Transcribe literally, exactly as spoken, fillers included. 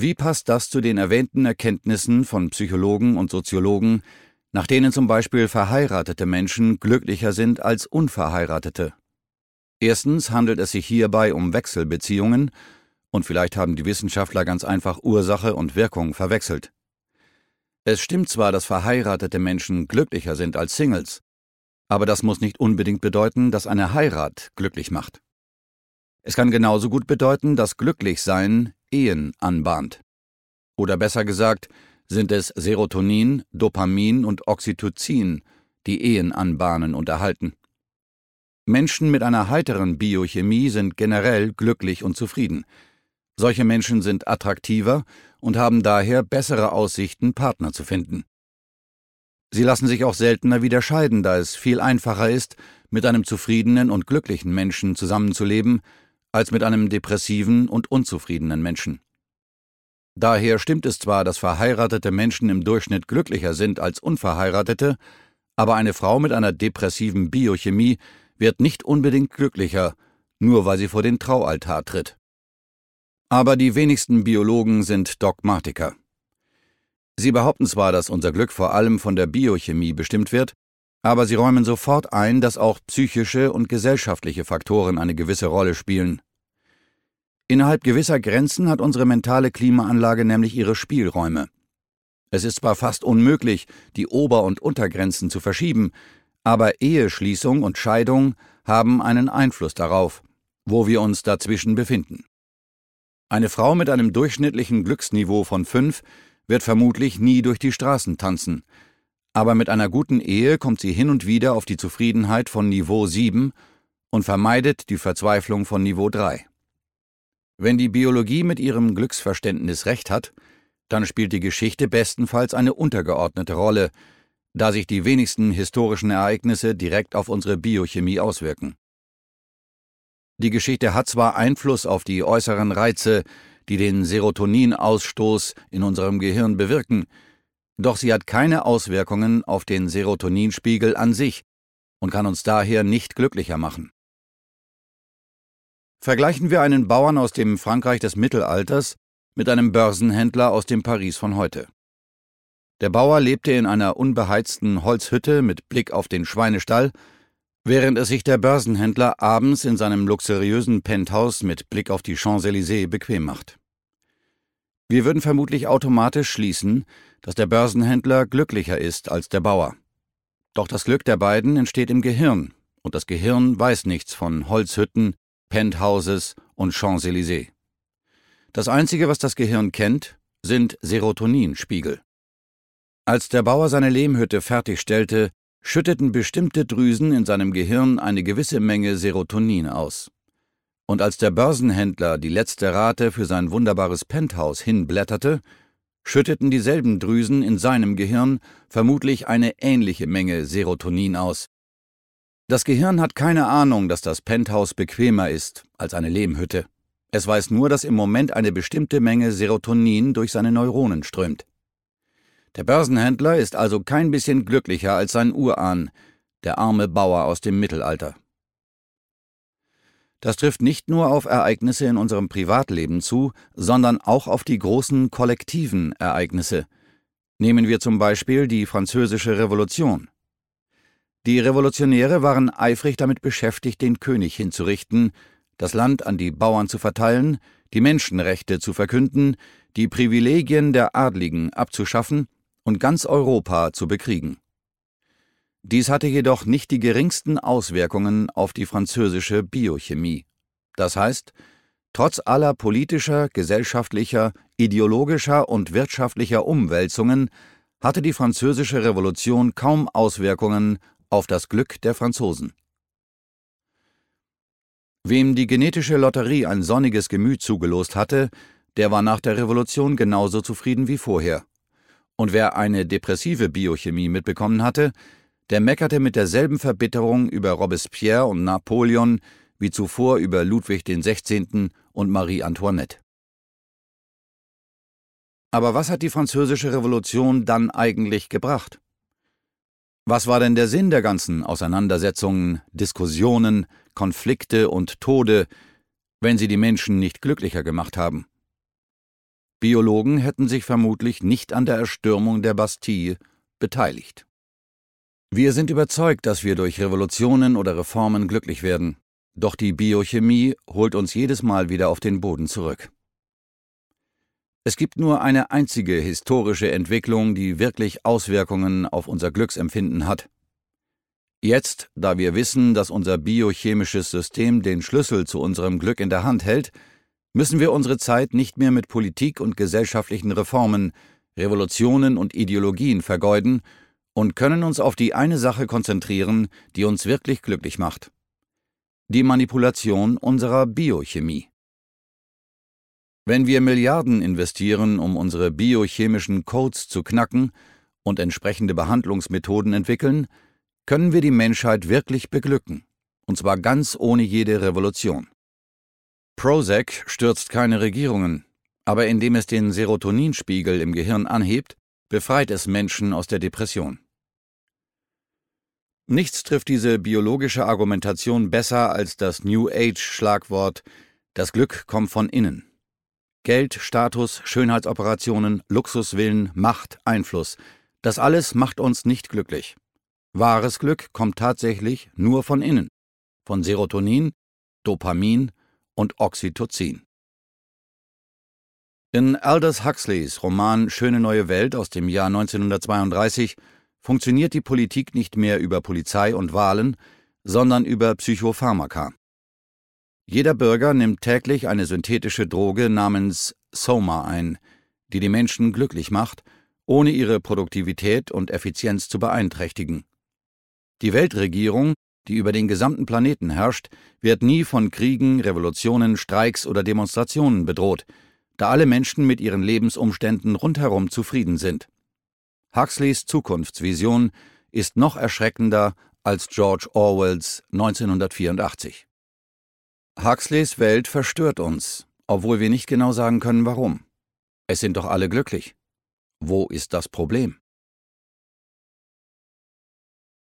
Wie passt das zu den erwähnten Erkenntnissen von Psychologen und Soziologen, nach denen zum Beispiel verheiratete Menschen glücklicher sind als unverheiratete? Erstens handelt es sich hierbei um Wechselbeziehungen, und vielleicht haben die Wissenschaftler ganz einfach Ursache und Wirkung verwechselt. Es stimmt zwar, dass verheiratete Menschen glücklicher sind als Singles, aber das muss nicht unbedingt bedeuten, dass eine Heirat glücklich macht. Es kann genauso gut bedeuten, dass Glücklichsein Ehen anbahnt. Oder besser gesagt, sind es Serotonin, Dopamin und Oxytocin, die Ehen anbahnen und erhalten. Menschen mit einer heiteren Biochemie sind generell glücklich und zufrieden. Solche Menschen sind attraktiver und haben daher bessere Aussichten, Partner zu finden. Sie lassen sich auch seltener wieder scheiden, da es viel einfacher ist, mit einem zufriedenen und glücklichen Menschen zusammenzuleben, als mit einem depressiven und unzufriedenen Menschen. Daher stimmt es zwar, dass verheiratete Menschen im Durchschnitt glücklicher sind als unverheiratete, aber eine Frau mit einer depressiven Biochemie wird nicht unbedingt glücklicher, nur weil sie vor den Traualtar tritt. Aber die wenigsten Biologen sind Dogmatiker. Sie behaupten zwar, dass unser Glück vor allem von der Biochemie bestimmt wird, aber sie räumen sofort ein, dass auch psychische und gesellschaftliche Faktoren eine gewisse Rolle spielen. Innerhalb gewisser Grenzen hat unsere mentale Klimaanlage nämlich ihre Spielräume. Es ist zwar fast unmöglich, die Ober- und Untergrenzen zu verschieben, aber Eheschließung und Scheidung haben einen Einfluss darauf, wo wir uns dazwischen befinden. Eine Frau mit einem durchschnittlichen Glücksniveau von fünf wird vermutlich nie durch die Straßen tanzen, aber mit einer guten Ehe kommt sie hin und wieder auf die Zufriedenheit von Niveau sieben und vermeidet die Verzweiflung von Niveau drei. Wenn die Biologie mit ihrem Glücksverständnis recht hat, dann spielt die Geschichte bestenfalls eine untergeordnete Rolle, da sich die wenigsten historischen Ereignisse direkt auf unsere Biochemie auswirken. Die Geschichte hat zwar Einfluss auf die äußeren Reize, die den Serotoninausstoß in unserem Gehirn bewirken, doch sie hat keine Auswirkungen auf den Serotoninspiegel an sich und kann uns daher nicht glücklicher machen. Vergleichen wir einen Bauern aus dem Frankreich des Mittelalters mit einem Börsenhändler aus dem Paris von heute. Der Bauer lebte in einer unbeheizten Holzhütte mit Blick auf den Schweinestall, während es sich der Börsenhändler abends in seinem luxuriösen Penthouse mit Blick auf die Champs-Élysées bequem macht. Wir würden vermutlich automatisch schließen, dass der Börsenhändler glücklicher ist als der Bauer. Doch das Glück der beiden entsteht im Gehirn, und das Gehirn weiß nichts von Holzhütten, Penthouses und Champs-Élysées. Das Einzige, was das Gehirn kennt, sind Serotoninspiegel. Als der Bauer seine Lehmhütte fertigstellte, schütteten bestimmte Drüsen in seinem Gehirn eine gewisse Menge Serotonin aus. Und als der Börsenhändler die letzte Rate für sein wunderbares Penthouse hinblätterte, schütteten dieselben Drüsen in seinem Gehirn vermutlich eine ähnliche Menge Serotonin aus. Das Gehirn hat keine Ahnung, dass das Penthouse bequemer ist als eine Lehmhütte. Es weiß nur, dass im Moment eine bestimmte Menge Serotonin durch seine Neuronen strömt. Der Börsenhändler ist also kein bisschen glücklicher als sein Urahn, der arme Bauer aus dem Mittelalter. Das trifft nicht nur auf Ereignisse in unserem Privatleben zu, sondern auch auf die großen kollektiven Ereignisse. Nehmen wir zum Beispiel die Französische Revolution. Die Revolutionäre waren eifrig damit beschäftigt, den König hinzurichten, das Land an die Bauern zu verteilen, die Menschenrechte zu verkünden, die Privilegien der Adligen abzuschaffen und ganz Europa zu bekriegen. Dies hatte jedoch nicht die geringsten Auswirkungen auf die französische Biochemie. Das heißt, trotz aller politischer, gesellschaftlicher, ideologischer und wirtschaftlicher Umwälzungen hatte die Französische Revolution kaum Auswirkungen auf das Glück der Franzosen. Wem die genetische Lotterie ein sonniges Gemüt zugelost hatte, der war nach der Revolution genauso zufrieden wie vorher. Und wer eine depressive Biochemie mitbekommen hatte, der meckerte mit derselben Verbitterung über Robespierre und Napoleon wie zuvor über Ludwig den Sechzehnten und Marie Antoinette. Aber was hat die Französische Revolution dann eigentlich gebracht? Was war denn der Sinn der ganzen Auseinandersetzungen, Diskussionen, Konflikte und Tode, wenn sie die Menschen nicht glücklicher gemacht haben? Biologen hätten sich vermutlich nicht an der Erstürmung der Bastille beteiligt. Wir sind überzeugt, dass wir durch Revolutionen oder Reformen glücklich werden. Doch die Biochemie holt uns jedes Mal wieder auf den Boden zurück. Es gibt nur eine einzige historische Entwicklung, die wirklich Auswirkungen auf unser Glücksempfinden hat. Jetzt, da wir wissen, dass unser biochemisches System den Schlüssel zu unserem Glück in der Hand hält, müssen wir unsere Zeit nicht mehr mit Politik und gesellschaftlichen Reformen, Revolutionen und Ideologien vergeuden und können uns auf die eine Sache konzentrieren, die uns wirklich glücklich macht: die Manipulation unserer Biochemie. Wenn wir Milliarden investieren, um unsere biochemischen Codes zu knacken und entsprechende Behandlungsmethoden entwickeln, können wir die Menschheit wirklich beglücken, und zwar ganz ohne jede Revolution. Prozac stürzt keine Regierungen, aber indem es den Serotoninspiegel im Gehirn anhebt, befreit es Menschen aus der Depression. Nichts trifft diese biologische Argumentation besser als das New Age-Schlagwort: Das Glück kommt von innen. Geld, Status, Schönheitsoperationen, Luxusvillen, Macht, Einfluss – das alles macht uns nicht glücklich. Wahres Glück kommt tatsächlich nur von innen, von Serotonin, Dopamin und Oxytocin. In Aldous Huxleys Roman »Schöne neue Welt« aus dem Jahr neunzehnhundertzweiunddreißig funktioniert die Politik nicht mehr über Polizei und Wahlen, sondern über Psychopharmaka. Jeder Bürger nimmt täglich eine synthetische Droge namens Soma ein, die die Menschen glücklich macht, ohne ihre Produktivität und Effizienz zu beeinträchtigen. Die Weltregierung, die über den gesamten Planeten herrscht, wird nie von Kriegen, Revolutionen, Streiks oder Demonstrationen bedroht, da alle Menschen mit ihren Lebensumständen rundherum zufrieden sind. Huxleys Zukunftsvision ist noch erschreckender als George Orwells neunzehnhundertvierundachtzig. Huxleys Welt verstört uns, obwohl wir nicht genau sagen können, warum. Es sind doch alle glücklich. Wo ist das Problem?